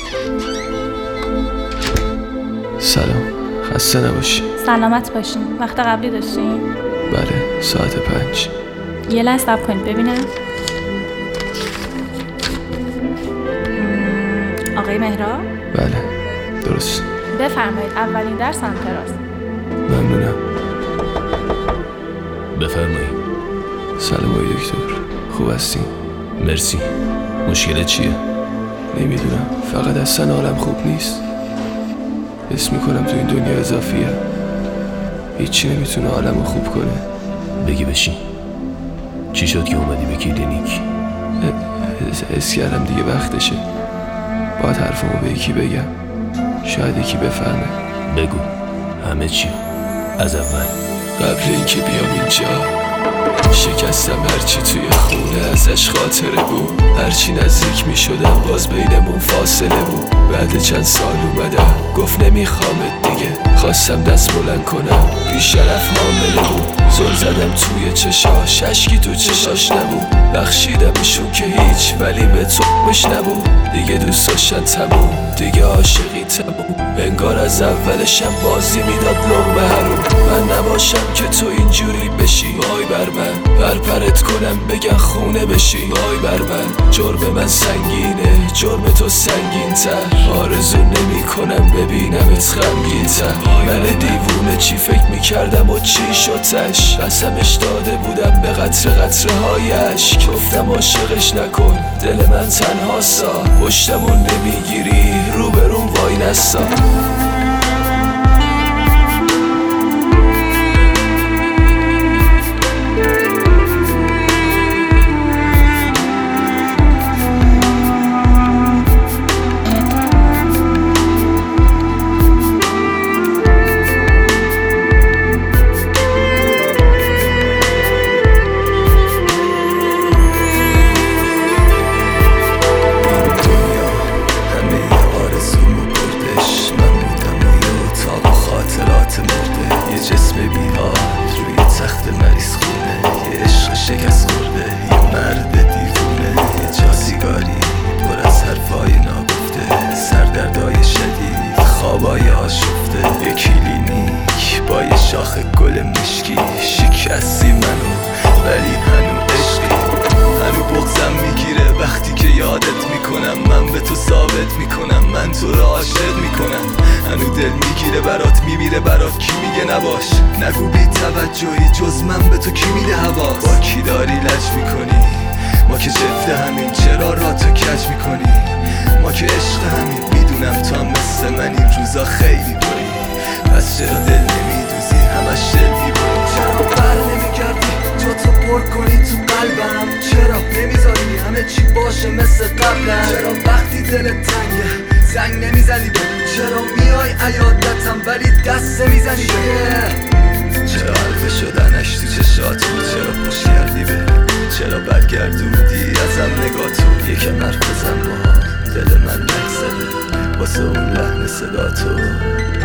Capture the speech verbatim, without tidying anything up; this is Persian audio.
سلام، خسته نباشی. سلامت باشین. وقت قبلی داشتین؟ بله، ساعت پنج. یه لحظه صبر کنید ببینم. آقای مهراب؟ بله، درست. بفرمایید، اولین در سمت راست. ممنونم. بفرمایید. سلام آقای دکتر، خوب هستین؟ مرسی. مشکل چیه؟ نمیدونم، فقط اصلا حالم خوب نیست. حس میکنم تو این دنیا اضافیه، هیچی نمیتونه حالمو خوب کنه. بگی بشین. چی شد که اومدی به کلینیک؟ حس کردم دیگه وقتشه، باید حرفمو به یکی بگم، شاید یکی بفهمه. بگو همه چی از اول. قبل اینکه بیام اینجا شکستم هرچی توی خونه ازش خاطره بود. هرچی نزدیک می شدم باز بینمون فاصله بود. بعد چند سال اومدم گفت نمیخوامت دیگه. خواستم دست بلند کنم بیشرف حامله بود. زل زدم توی چشاش، اشکی تو چشاش نبود. بخشیدمشون که هیچ، ولی به تو مش نبود. دیگه دوست داشتن تموم، دیگه عاشقی تموم. انگار از اولشم بازی میداد لقمه حروم. من نباشم که تو اینجوری بشی، وای بر من. پرپرت کنم بگن خونه بشی، وای بر من. جرم من سنگینه، جرم تو سنگین تر. آرزو نمی کنم ببینمت غمگین تر. من دیوونه چی فکر میکردم و چی شد تش. قسمش داده بودم به قطره قطره هایش. گفتم عاشقش نکن، دل من تنها سا. پشتمون نمیگیری، رو برون وای نسا. شکست خورده، یه مرد دیوونه، یه جا سیگاری پر از حرفای ناگفته، سردردای شدید، خوابای آشفته. یه کلینیک با یه شاخ گل مشکی. شکستی منو ولی هنو عشقی. هنو بغضم میگیره وقتی که یادت میکنم. من به تو ثابت میکنم من تو رو عاشق میکنم. هنو دل میگیره برات، میمیره برات. کی میگه نباش؟ نگو بی توجهی، جز من به تو کی میده حواس؟ با کی داری لج میکنی؟ ما که جفته همین، چرا را تو کج میکنی؟ ما که عشق همین، میدونم تو هم مثل من این روزا خیلی بری. پس چرا دل نمیدوزی، همش دل میبری؟ چرا بر نمیگردی جا تو پر کنی تو قلبم؟ چرا نمیذاری همه چی باشه مثل قبلم؟ چرا وقتی دلت تنگه زنگ نمیزنی به؟ چرا میای عیادتم ولی دست نمیزنی به؟ چرا حلقه شدنش تو چشات بود؟ چرا پشت کردی به؟ چرا برگردوندی ازم نگاتو؟ یکم حرف بزن با دل من نگذره واسه اون لحن صدا تو.